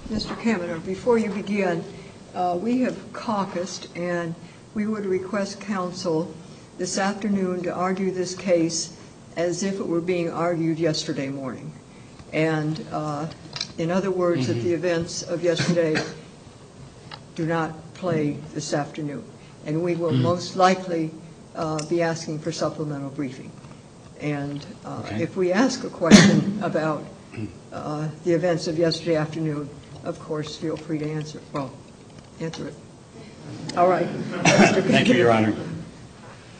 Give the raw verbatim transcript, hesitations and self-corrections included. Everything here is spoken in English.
Mister Kaminer, before you begin, uh, we have caucused, and we would request counsel this afternoon to argue this case as if it were being argued yesterday morning. And uh, in other words, Mm-hmm. that the events of yesterday do not play this afternoon. And we will Mm-hmm. most likely uh, be asking for supplemental briefing. And uh, Okay. if we ask a question about uh, the events of yesterday afternoon, of course, feel free to answer. Well, answer it. All right. Thank you, Your Honor.